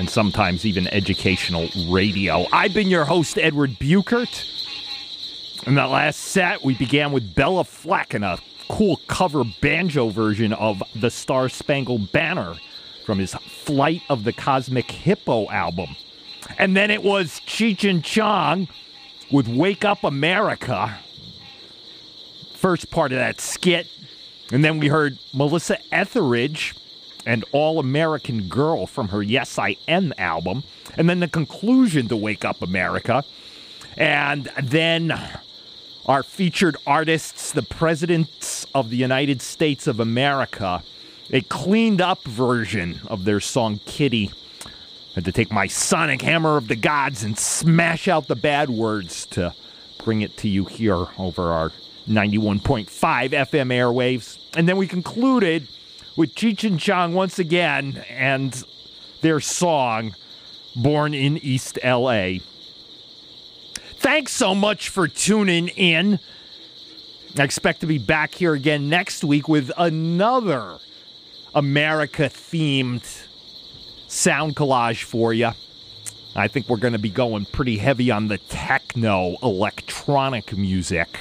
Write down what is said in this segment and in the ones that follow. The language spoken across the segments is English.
and sometimes even educational radio. I've been your host, Edward Buchert. In that last set, we began with Bella Fleck and a cool cover banjo version of The Star-Spangled Banner from his Flight of the Cosmic Hippo album. And then it was Cheech and Chong with Wake Up America, first part of that skit. And then we heard Melissa Etheridge and All American Girl from her Yes I Am album. And then the conclusion to Wake Up America. And then our featured artists, the Presidents of the United States of America, a cleaned up version of their song Kitty. I had to take my sonic hammer of the gods and smash out the bad words to bring it to you here over our 91.5 FM airwaves. And then we concluded with Cheech and Chong once again and their song, Born in East L.A. Thanks so much for tuning in. I expect to be back here again next week with another America-themed sound collage for you. I think we're going to be going pretty heavy on the techno electronic music.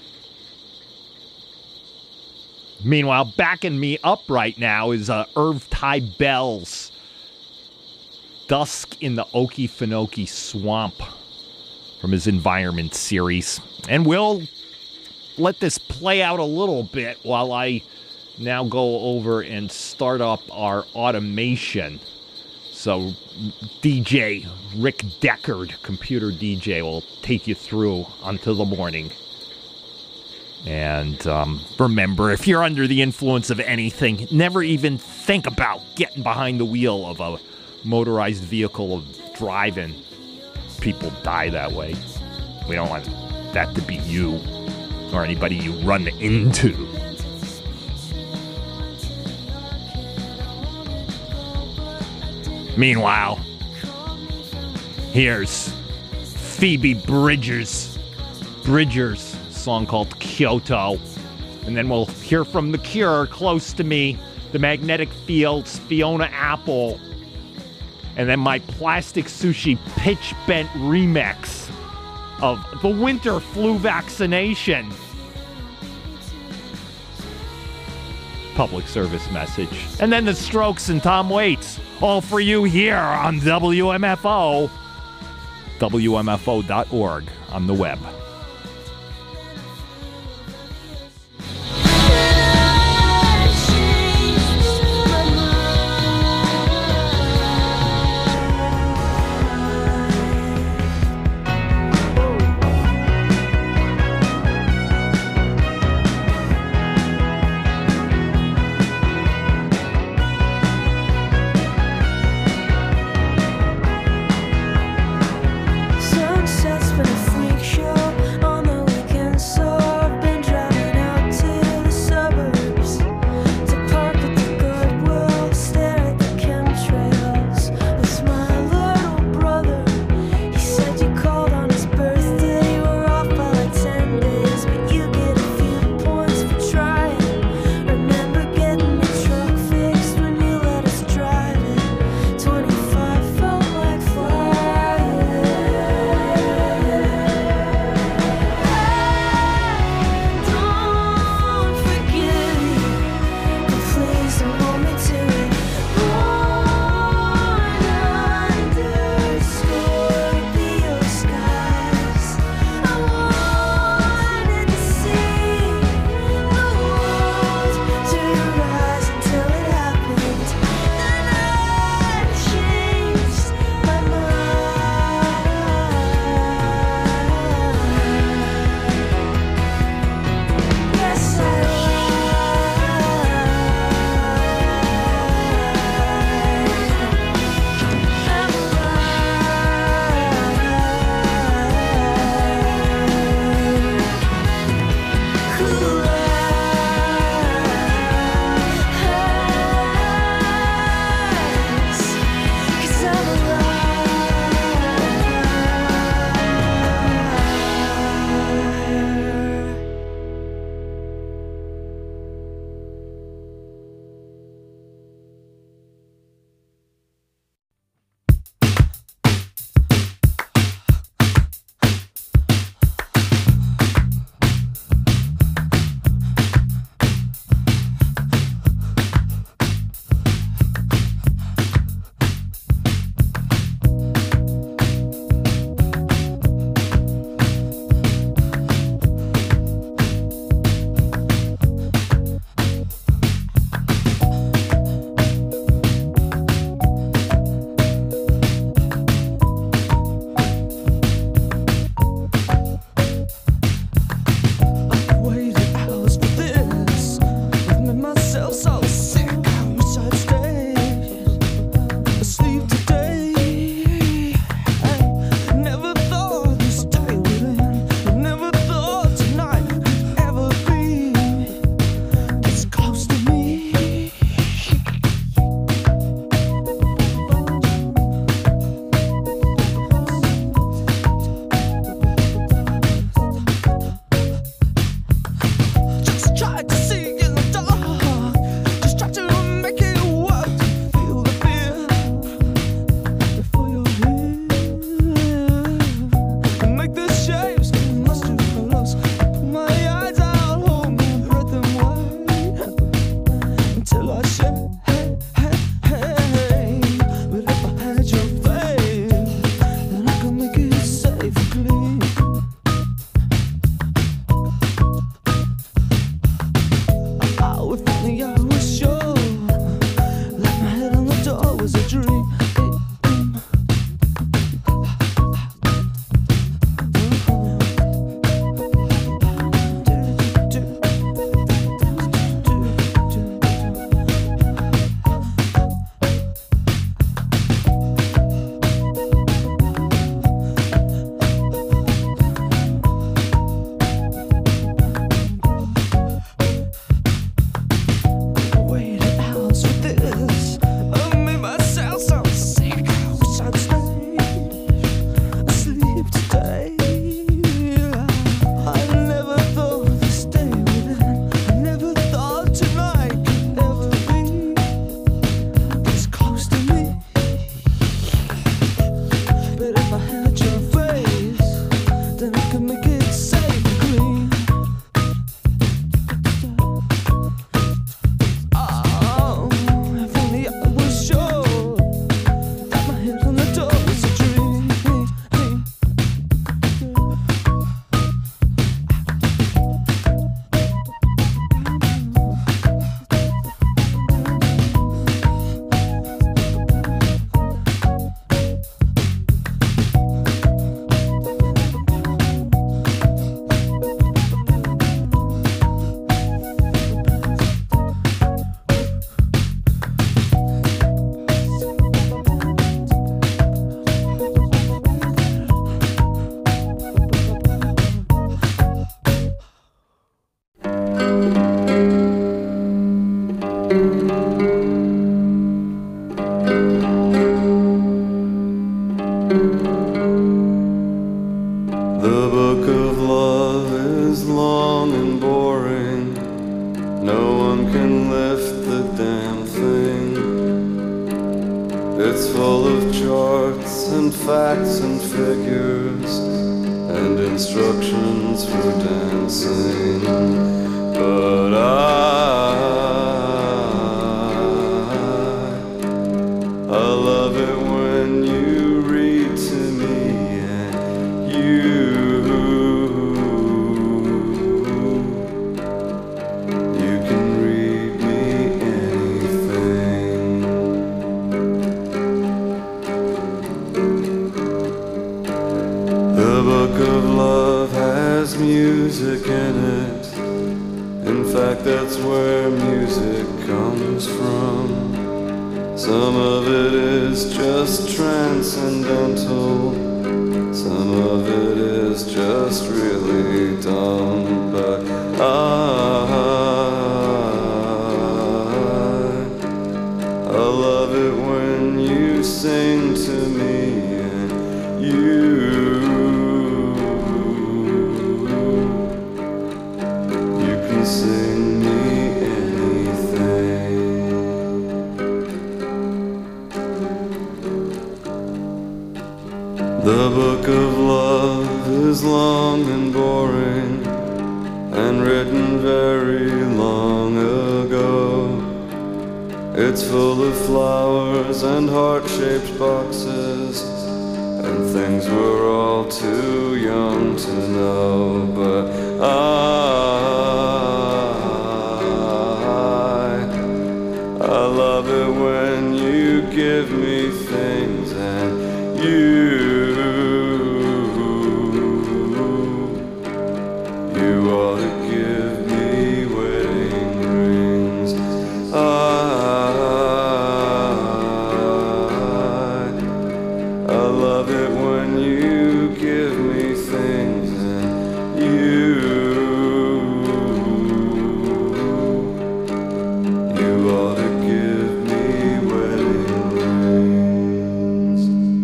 Meanwhile, backing me up right now is Irv Ty Bell's Dusk in the Okefenokee Swamp from his Environment series. And we'll let this play out a little bit while I now go over and start up our automation. So DJ Rick Deckard, computer DJ, will take you through until the morning. And remember, if you're under the influence of anything, never even think about getting behind the wheel of a motorized vehicle of driving. People die that way. We don't want that to be you or anybody you run into. Meanwhile, here's Phoebe Bridgers' song called Kyoto. And then we'll hear from The Cure, Close to Me, The Magnetic Fields, Fiona Apple, and then my Plastic Sushi pitch bent remix of the winter flu vaccination. Public service message. And then The Strokes and Tom Waits. All for you here on WMFO. WMFO.org on the web. Sunsets been a freak show. It's full of charts and facts and figures and instructions for dancing. But I love it when you read to me and you can read me anything. The book of love has music in it. In fact, that's where music comes from. Some of it is just transcendental. Some of it is just really dumb. But I love it when you sing to me and you can sing me anything. The book of love is long and boring and written very long ago. It's full of flowers and heart-shaped boxes and things we're all too young to know. But I love it when you give me things and you ought to give me wedding rings. I love it when you give me things and you ought to give me wedding rings.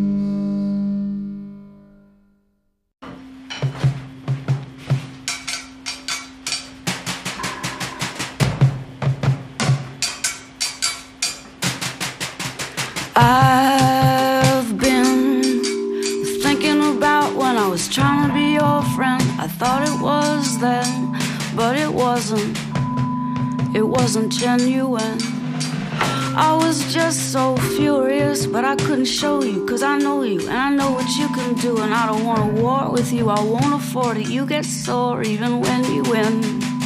I've been thinking about when I was trying to be your friend. I thought it was then, but it wasn't. It wasn't genuine. I was just so furious, but I couldn't show you, 'cause I know you, and I know what you can do. And I don't want to war with you, I won't afford it. You get sore even when you win.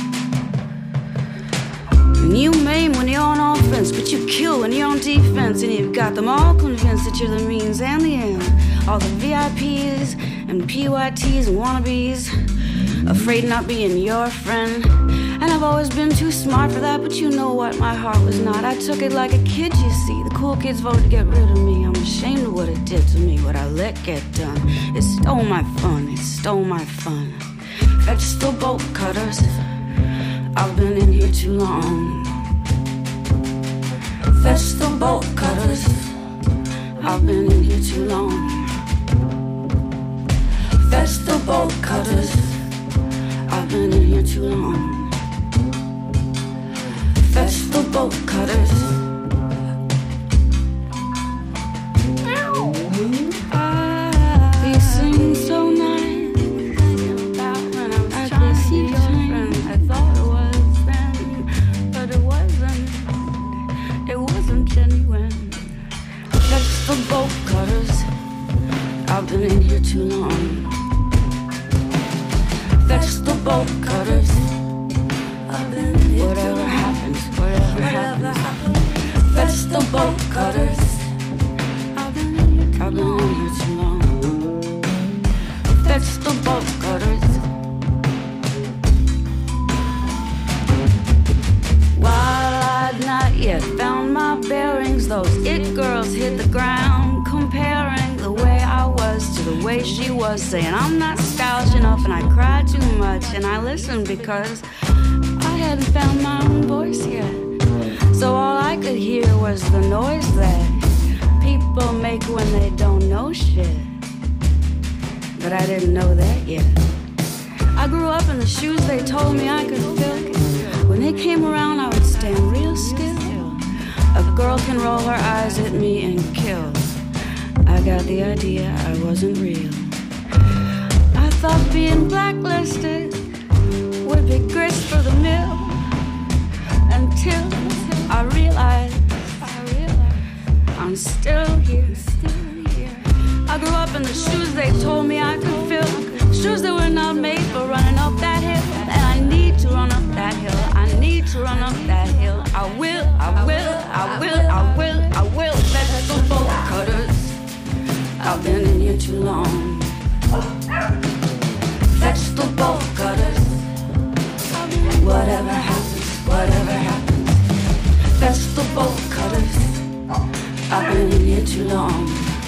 And you maim when you're on offense, but you kill when you're on defense. And you've got them all convinced that you're the means and the end. All the VIPs and PYTs and wannabes, afraid of not being your friend. And I've always been too smart for that, but you know what, my heart was not. I took it like a kid, you see. The cool kids voted to get rid of me. I'm ashamed of what it did to me, what I let get done. It stole my fun, it stole my fun. Fetch the bolt cutters, I've been in here too long. Fetch the bolt cutters, I've been in here too long. Fetch the bolt cutters, I've been in here too long. Fetch the bolt cutters. You sing so nice. About when I was trying to see your friend. I thought it was then, but it wasn't. It wasn't genuine. Fetch the bolt cutters, I've been in here too long. Fetch the bolt cutters. Whatever happens, whatever happens. Fetch the bolt cutters. I've been in here too long. Fetch the bolt cutters. While I'd not yet found my bearings, those it girls hit the ground, comparing the way I was to the way she was, saying I'm not stylish enough and I cry too much. And I listened because I hadn't found my own voice yet. So all I could hear was the noise that people make when they don't know shit. But I didn't know that yet. I grew up in the shoes they told me I could fill. When they came around, I would stand real still. A girl can roll her eyes at me and kill. got the idea I wasn't real. I thought being blacklisted would be grist for the mill, until I realized I'm still here. I grew up in the shoes they told me I could fill, shoes that were not made for running up that hill. And I need to run up that hill. I need to run up that hill. I will, I will, I will, I will, I will. Vegetable cutters, I've been in here too long. Vegetable cutters, whatever happens, whatever happens. Vegetable cutters, I've been in here too long.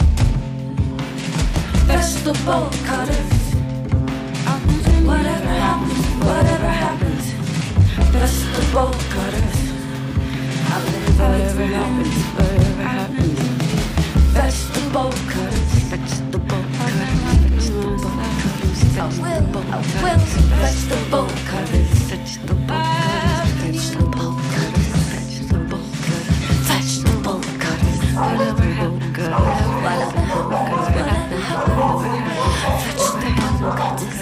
Vegetable cutters, whatever happens, whatever happens. Vegetable cutters, whatever happens, whatever happens. Vegetable cutters, vegetable cutters, vegetable cutters. I will, vegetable cutters, vegetable cutters, vegetable cutters, vegetable cutters, vegetable cutters. Whatever happens, whatever happens, whatever happens. Vegetable cutters.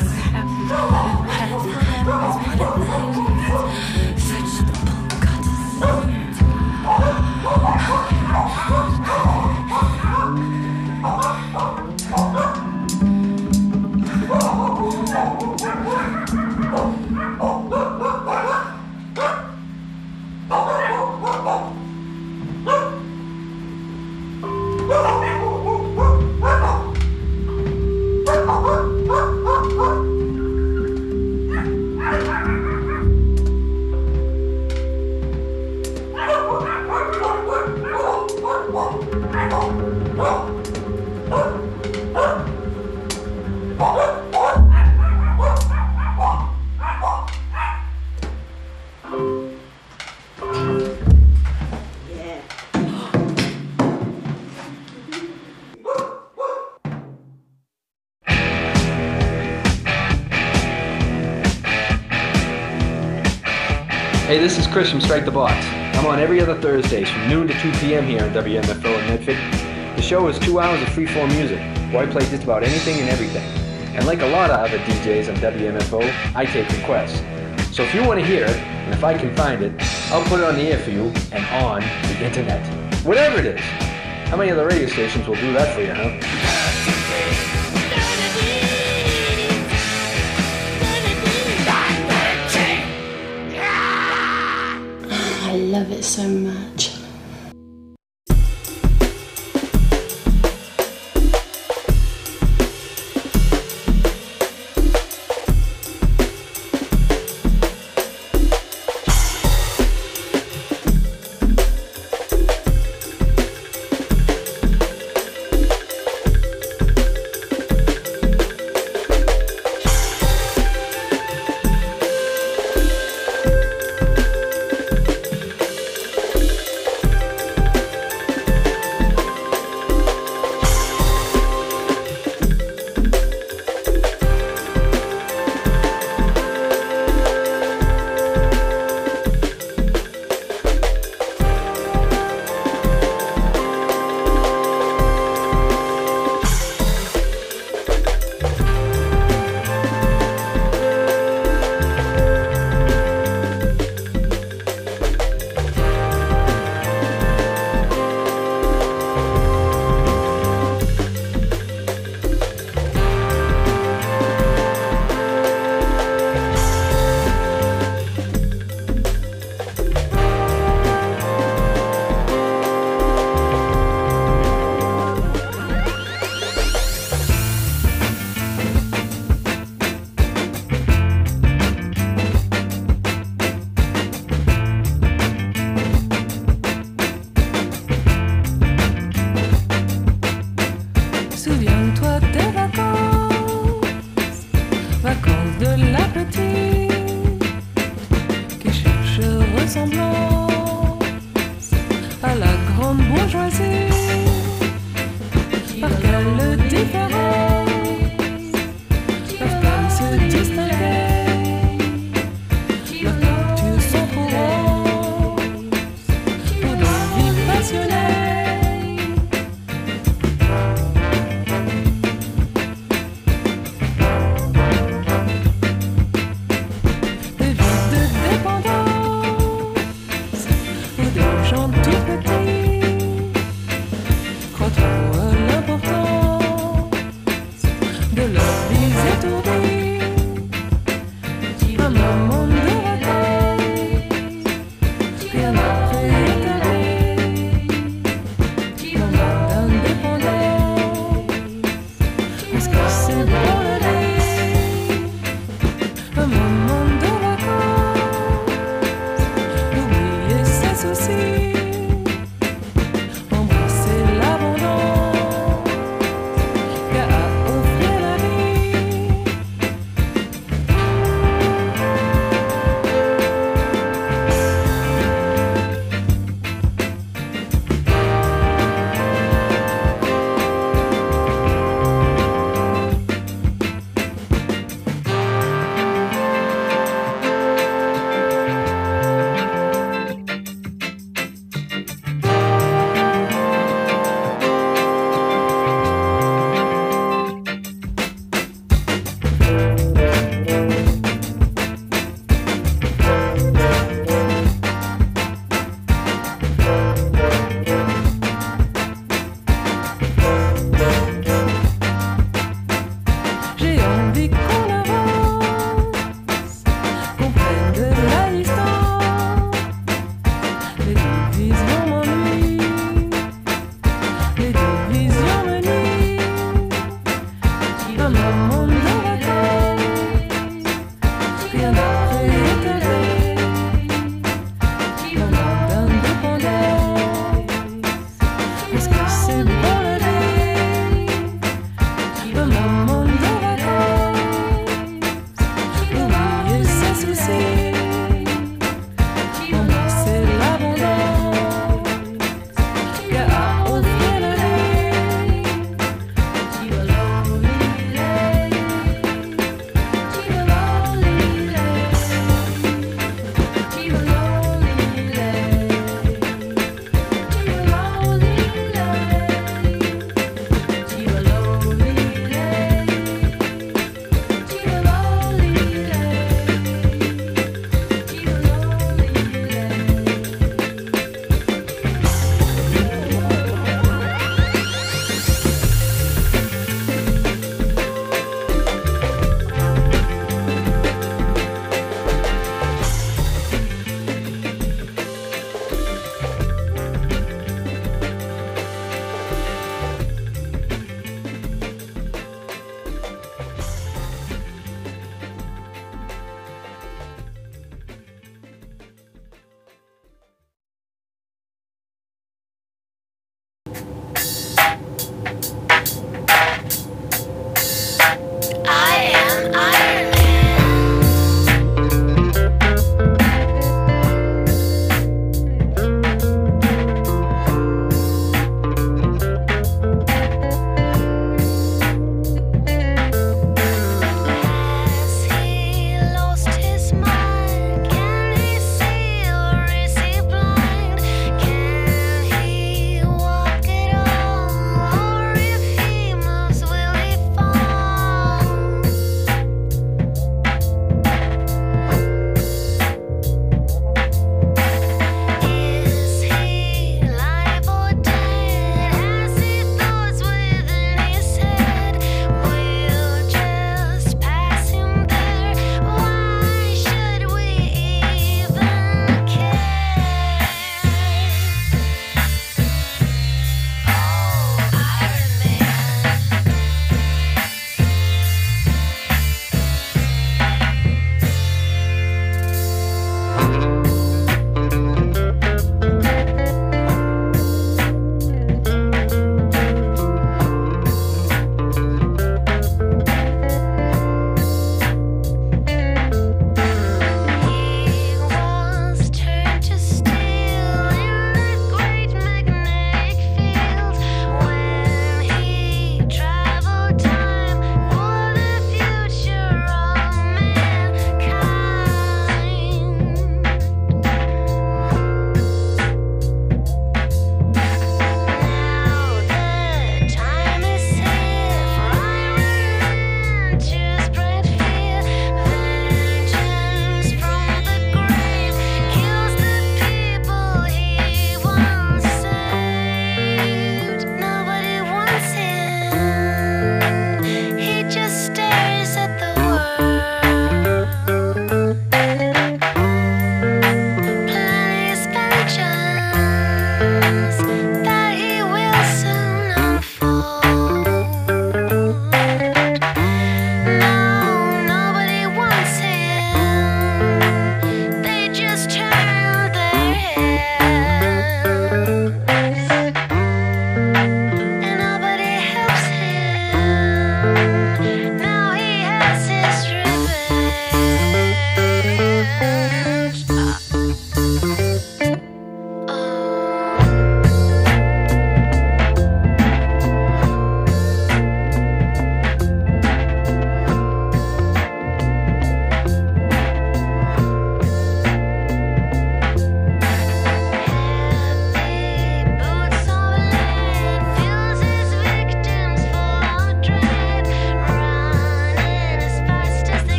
Hey, this is Chris from Strike the Box. I'm on every other Thursdays from noon to 2 p.m. here on WMFO in Medford. The show is 2 hours of freeform music, where I play just about anything and everything. And like a lot of other DJs on WMFO, I take requests. So if you want to hear it, and if I can find it, I'll put it on the air for you and on the internet. Whatever it is. How many other radio stations will do that for you, huh? I love it so much.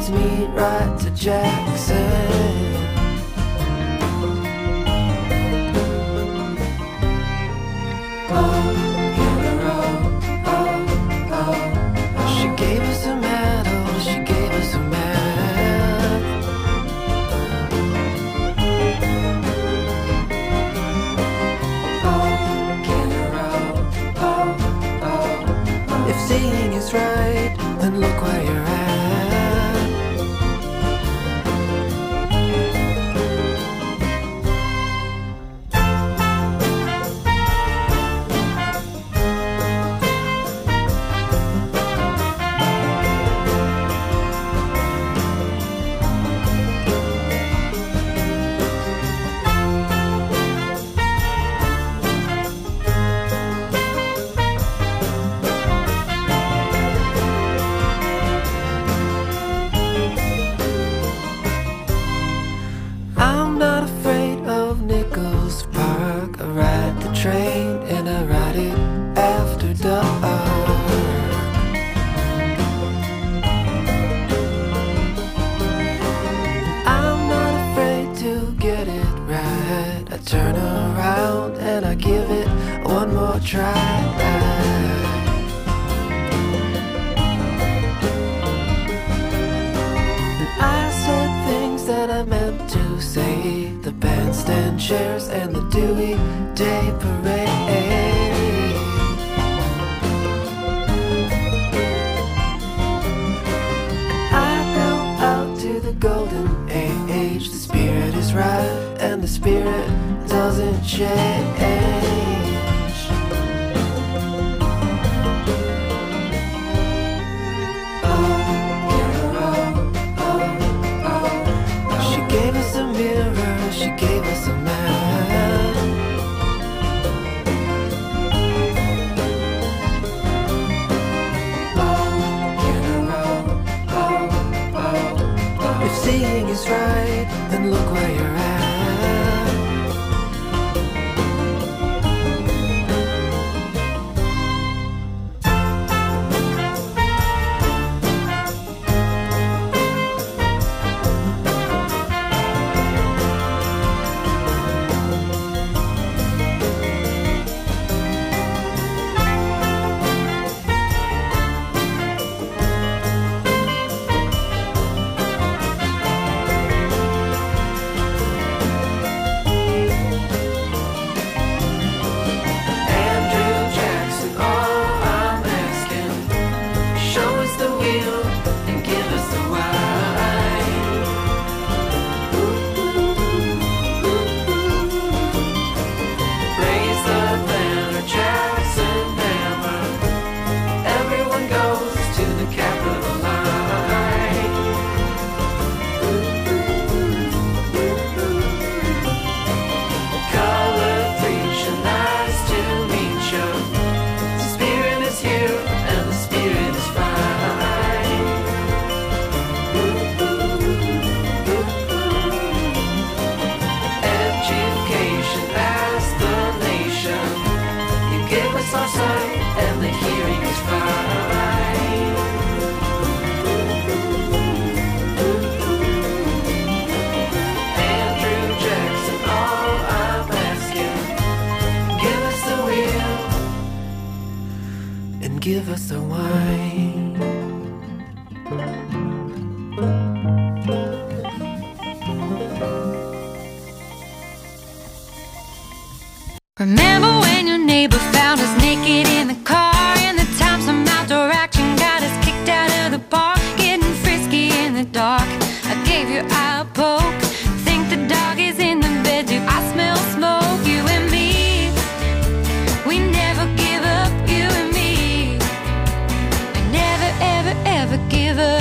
leads me right to Jackson. She gave us a medal, she gave us a map. If seeing is right, then look where you're at. I'm not afraid of Nichols Park. I ride the train and I ride it after dark. I'm not afraid to get it right. I turn around and I give it one more try. I said things that I meant to say. The bandstand chairs and the Dewey Day Parade. I go out to the golden age. The spirit is right and the spirit doesn't change. She gave us a mirror, she gave us a map. If seeing is right, then look where you're at. Andrew Jackson, all I'm asking, show us the wheel and give us the wine. Raise the banner, Jackson hammer. Everyone goes to the Capitol line. Color preacher, nice to meet you. The spirit is here and the spirit is fine. Education as the nation. You give us our sight and the hearing is fine. Andrew Jackson, all I'm asking, give us the wheel and give us the wine. Remember when your neighbor found us naked in the car, and the time some outdoor action got us kicked out of the park, getting frisky in the dark. I gave your eye a poke, think the dog is in the bed too. I smell smoke, you and me. We never give up, you and me. We never, ever, ever give up.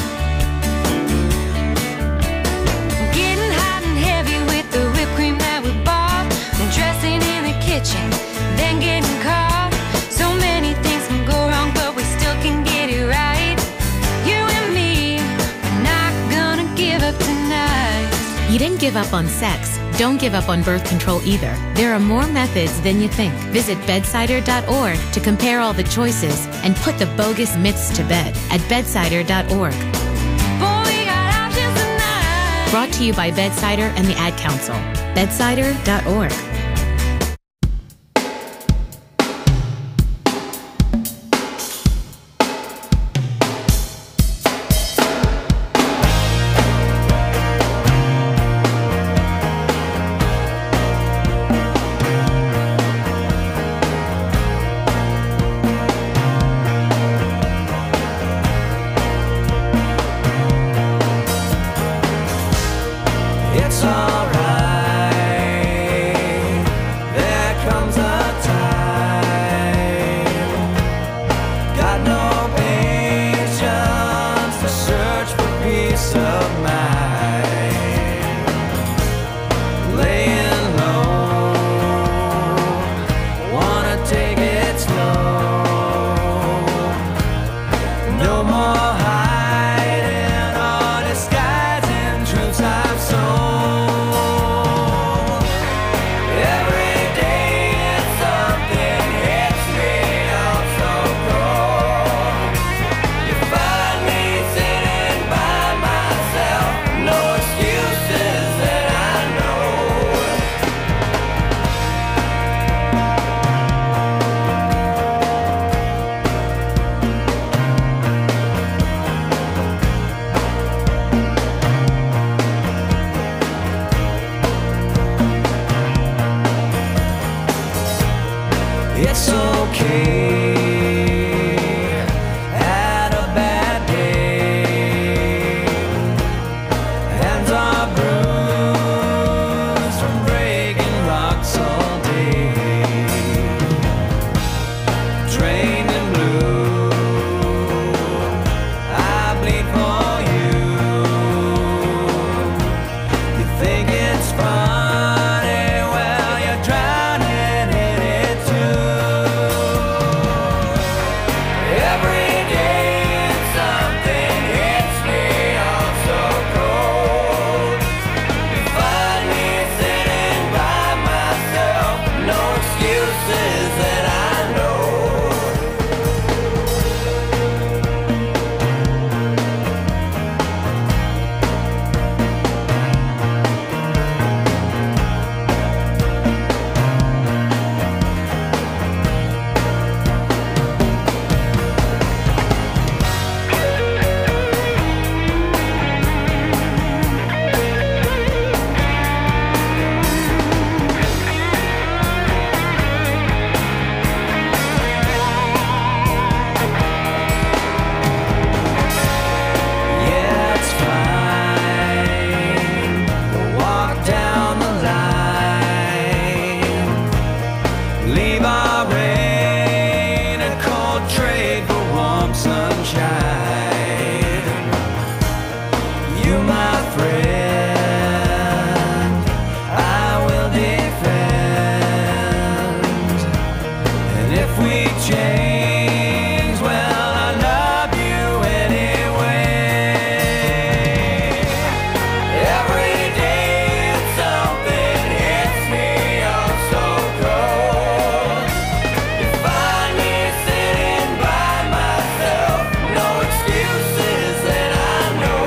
Getting hot and heavy with the whipped cream that we bought, then dressing in the kitchen, then getting caught. So many things can go wrong, but we still can get it right. You and me, we're not gonna give up tonight. You didn't give up on sex. Don't give up on birth control either. There are more methods than you think. Visit bedsider.org to compare all the choices and put the bogus myths to bed at bedsider.org. Boy, Brought to you by Bedsider and the Ad Council. Bedsider.org. It's alright. There comes a time. Got no patience to search for peace of mind. Laying low, wanna take it slow. No more hiding or disguising truths I've sown. It's okay. Had a bad day. Hands are bruised from breaking rocks all day. Drained and blue, I bleed for you. You think it's funny, well, you're drowning in it too. Every day something hits me all so cold. You find me sitting by myself, no excuses that I know. Yeah, it's fine. We'll walk down the line. Leave our rain and cold trade for warm sunshine. You, my friend, I will defend. And if we change, well, I love you anyway. Every day something hits me all so cold. You find me sitting by myself, no excuses that I know.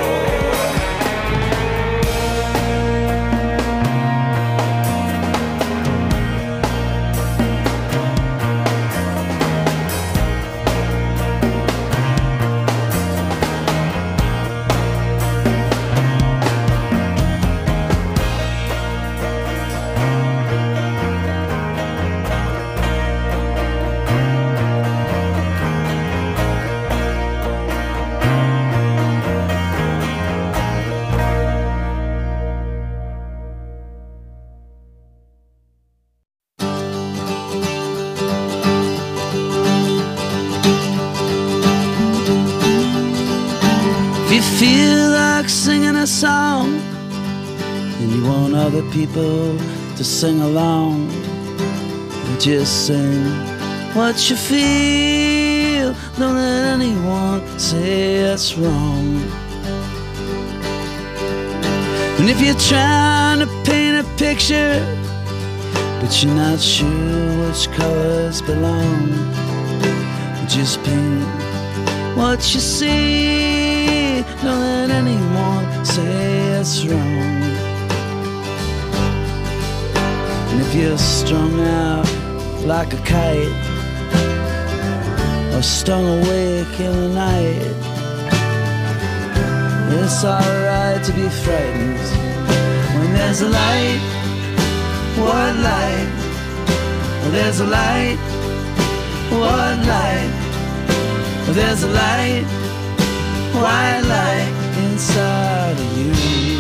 If you feel like singing a song and you want other people to sing along, just sing what you feel. Don't let anyone say it's wrong. And if you're trying to paint a picture but you're not sure which colors belong, just paint what you see. Don't let anyone say that's wrong. And if you're strung out like a kite, or stung awake in the night, it's alright to be frightened when there's a light. What light? There's a light. What light? There's a light. White light inside of you.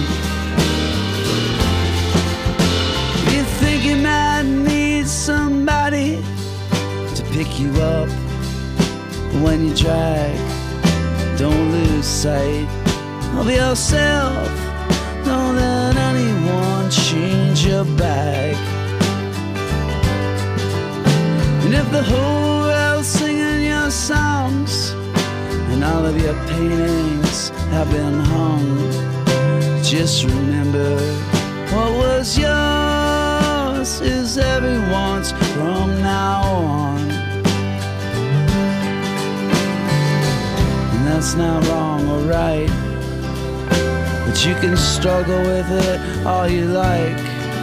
You think you might need somebody to pick you up when you drag. Don't lose sight of yourself. Don't let anyone change your bag. And if the whole world's singing your songs and all of your paintings have been hung, just remember what was yours is everyone's from now on. And that's not wrong or right, but you can struggle with it all you like.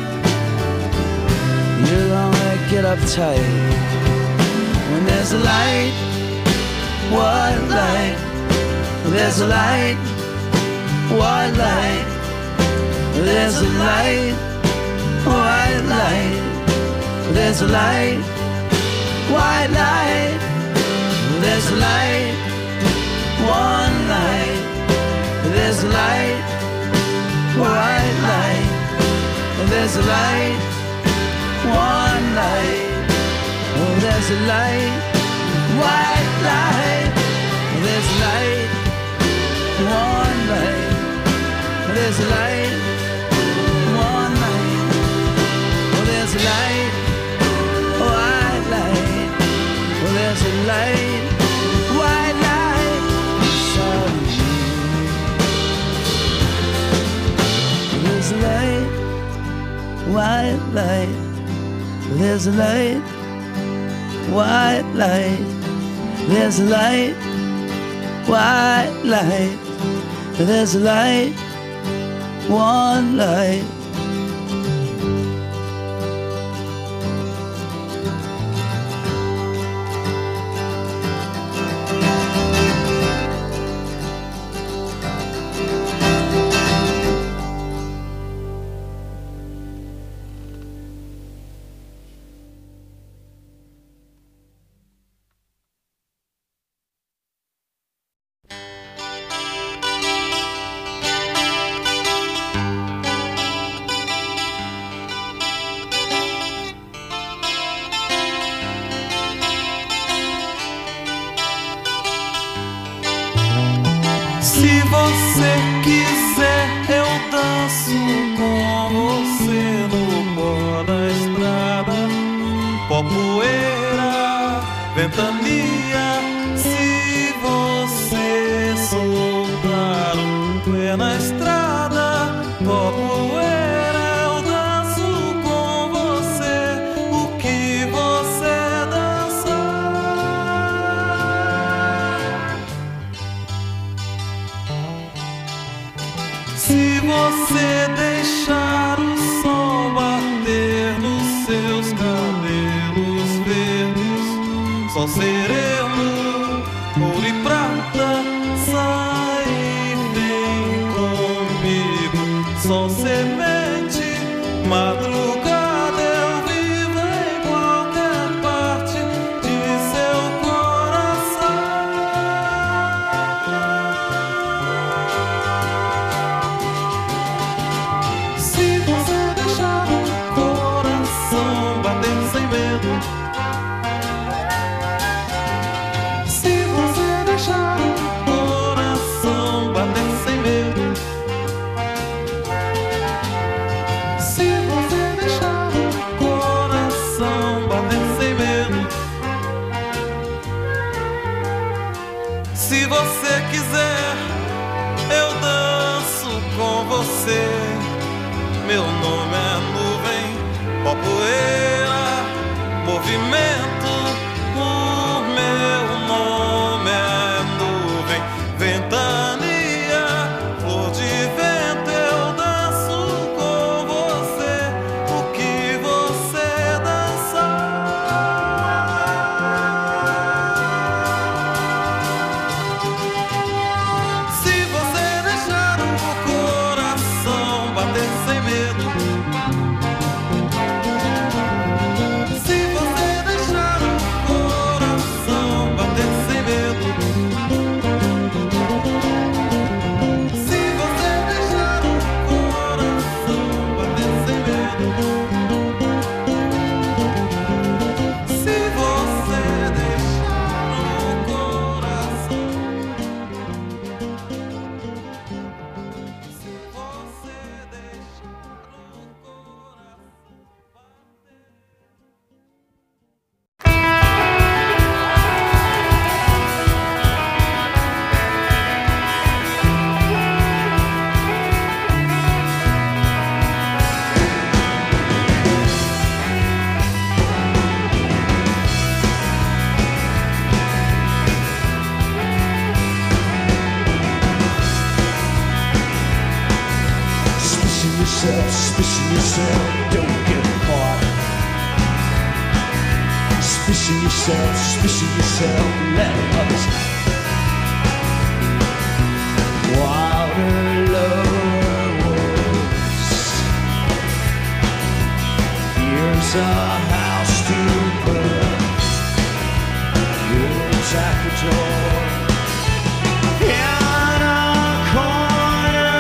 You'll only get uptight when there's a light. What light? There's a light. What light? There's a light. White light. There's a light. White light. There's a light. One light. There's a light. White light. There's a light. One light. Oh, there's a light. White light. There's a light. One light. There's a light. One light. Oh, there's a light. White light. Oh, there's a light. White light inside of you. There's a light. White light. There's a light. White light. There's a light. White light. There's a light. One light. Se você quiser, eu danço com você no pó da estrada. Pó, poeira, ventania. Se você soltar um pé na estrada, pó, poeira, eu danço com você o que você Se você deixar o sol bater nos seus cabelos verdes, sol sereno, ouro e prata, sai e vem comigo. Sol semente, madrugada, eu vivo em qualquer parte de seu coração. Se você deixar o coração bater sem medo, se você deixar o coração bater sem medo, se você deixar o coração bater sem medo, se você quiser, eu danço com você. Meu nome é nuvem, pó, poeira, movimento. O meu nome é nuvem, ventania, flor de vento. Eu suspicion yourself, don't get caught. Suspicion yourself, let others out. Wilder, lower woods. Here's a house to burn. Wolves at the door. In a corner,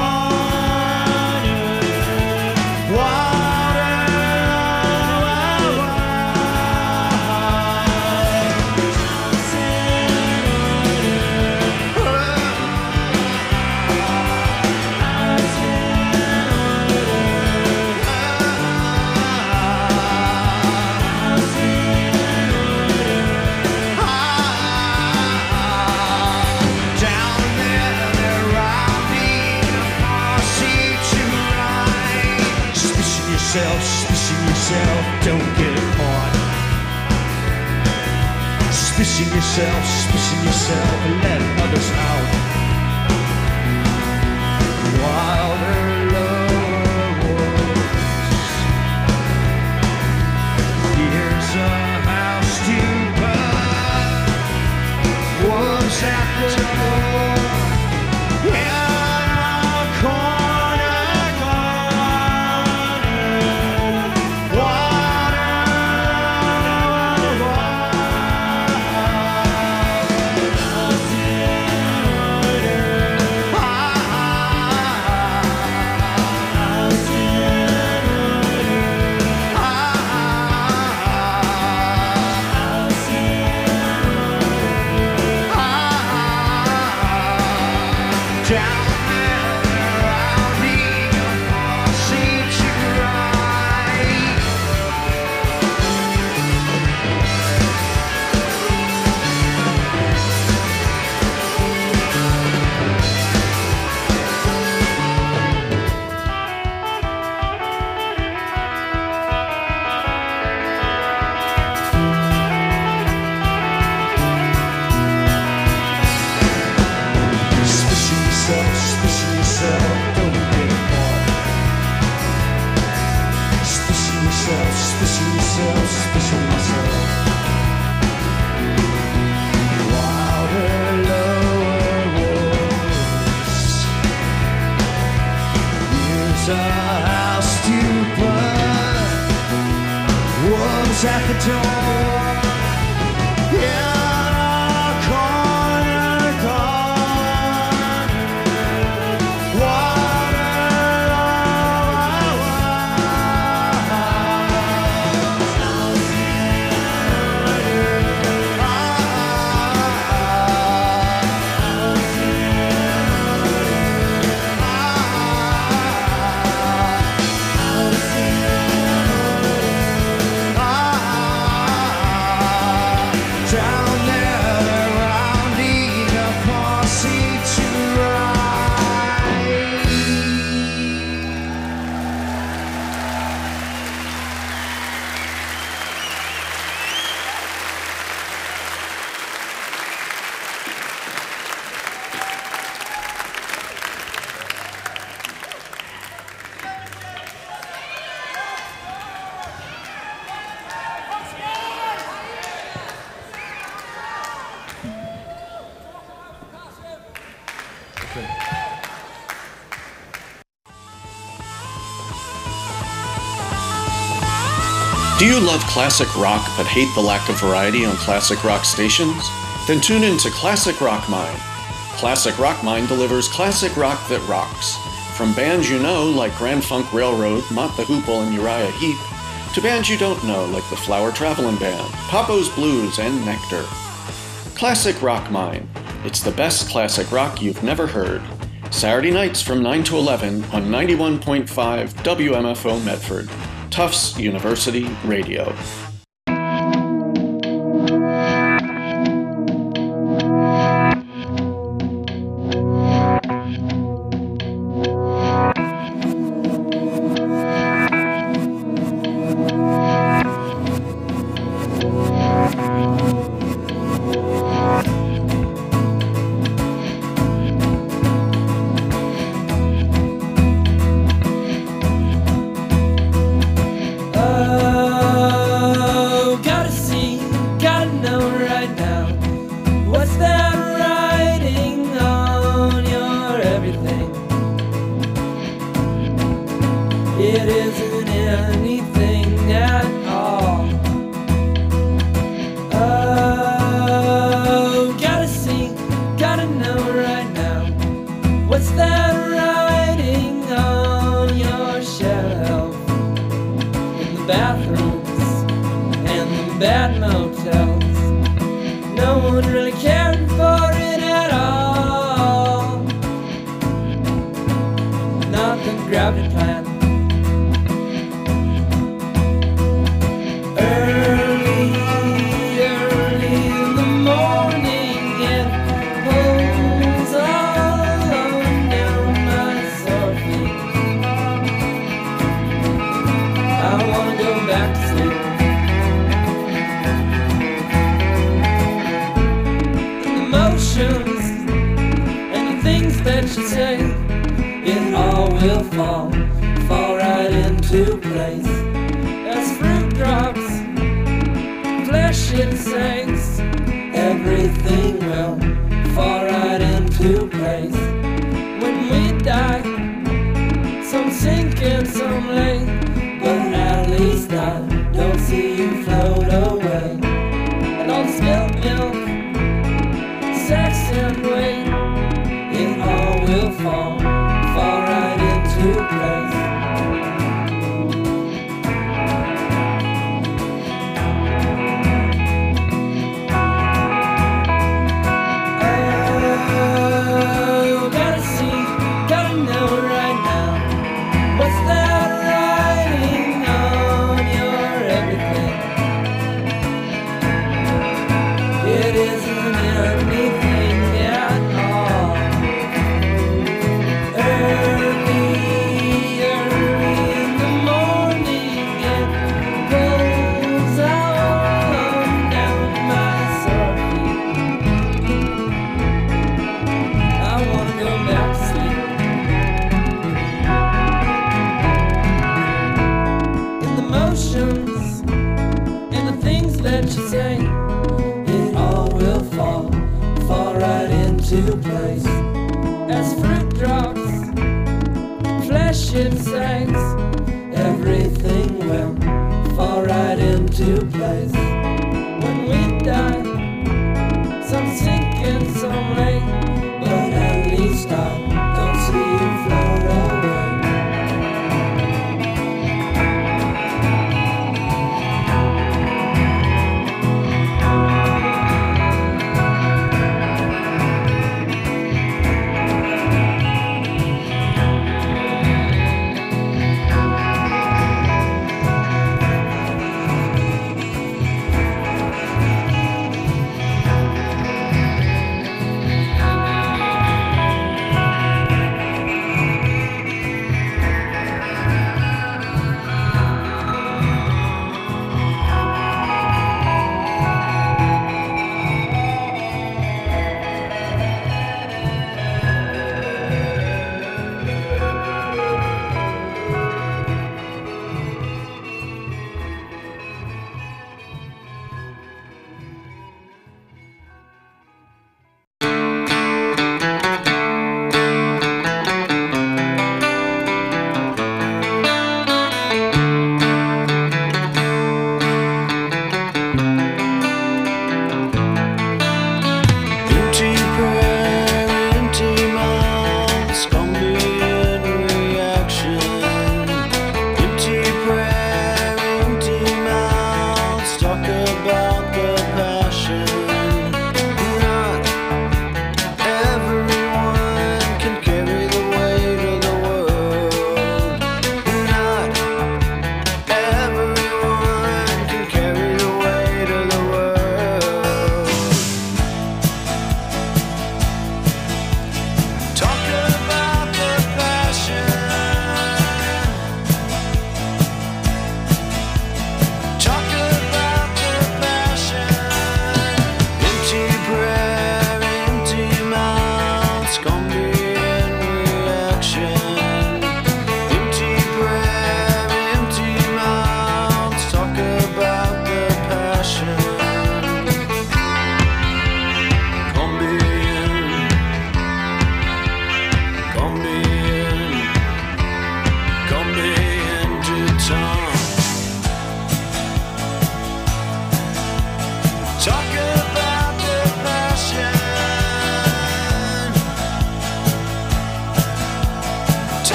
suspicion yourself, don't get caught. Suspicion yourself, let others out. Wilder, lower woods. Here's a house to burn. Wolves at the door. At the door, in a corner, Do you love classic rock but hate the lack of variety on classic rock stations? Then tune in to Classic Rock Mine. Classic Rock Mine delivers classic rock that rocks. From bands you know like Grand Funk Railroad, Mott the Hoople, and Uriah Heep, to bands you don't know like the Flower Traveling Band, Papo's Blues, and Nectar. Classic Rock Mine. It's the best classic rock you've never heard. Saturday nights from 9 to 11 on 91.5 WMFO Medford. Tufts University Radio. hotels. No one really cared for it at all. Nothing gravity plan. Early in the morning, it pulls all down my sore feet. I wanna go back to sleep. The motions and the things that you say, it all will fall right into place. As fruit drops, flesh it sinks, everything will fall right into place. When we die, some sink and some lay, but at least I don't see you float away. And all the spilled milk, sex and weight, it all will fall right into place. Oh, gotta see, gotta know right now. What's that writing on your everything? It isn't anything at all. Early in the morning, it pulls all down my sore feet. I wanna go back to sleep. In the motions and the things that you say, it all will fall right into place. As fruit drops, flesh it sinks, everything will fall right into place. When we die, some sink and some lay, but at least I don't see you float away.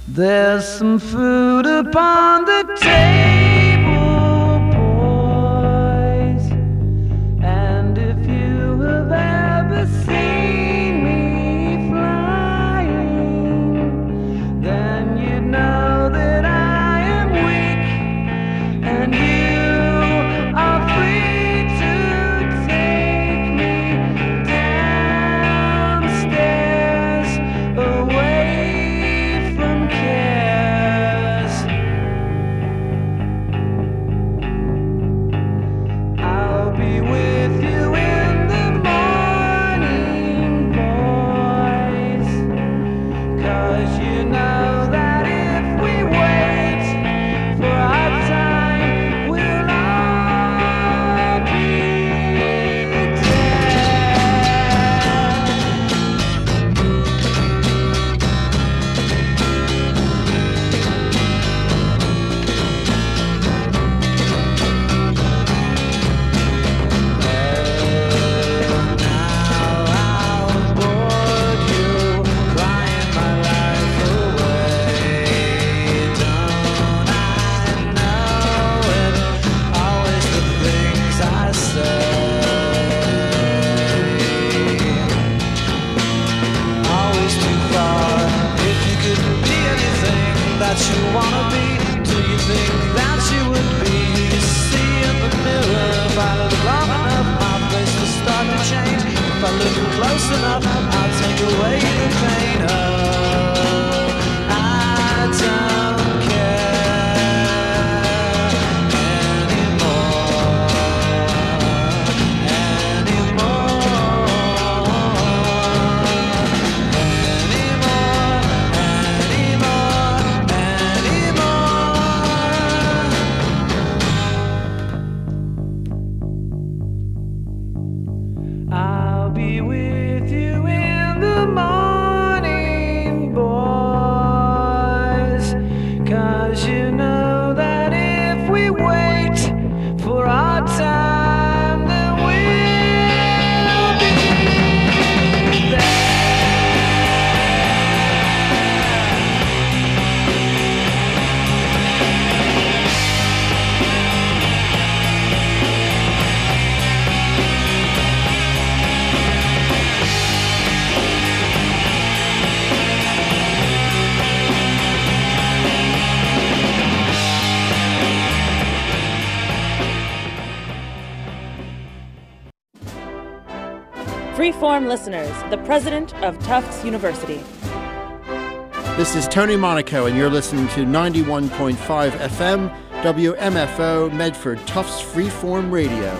There's some food upon the table, boys. And if you have ever seen me flying, then you'd know that I am weak, and you are free to take me downstairs away from cares. I'll be with you in the morning, boys, 'cause you know that if we wait for our time, we'll all be that you wanna be. Do you think that you would be? See in the mirror, if I look long enough, my face will start to change. If I look close enough, I'll take away the pain. Oh, I don't care anymore. I'll be with you in the morning, boys, 'cause you know that if we wait for our time, then we'll be there. Freeform listeners, the president of Tufts University. This is Tony Monaco, and you're listening to 91.5 FM, WMFO, Medford, Tufts Freeform Radio.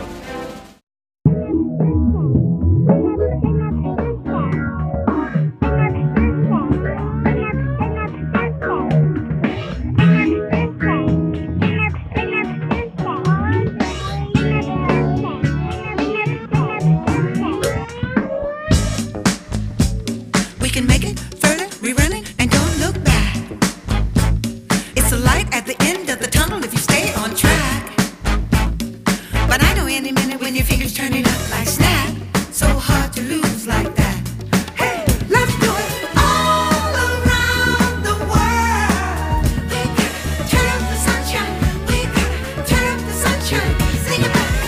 We can make it further, rerunning, and don't look back. It's a light at the end of the tunnel if you stay on track. But I know any minute when your fingers turning up.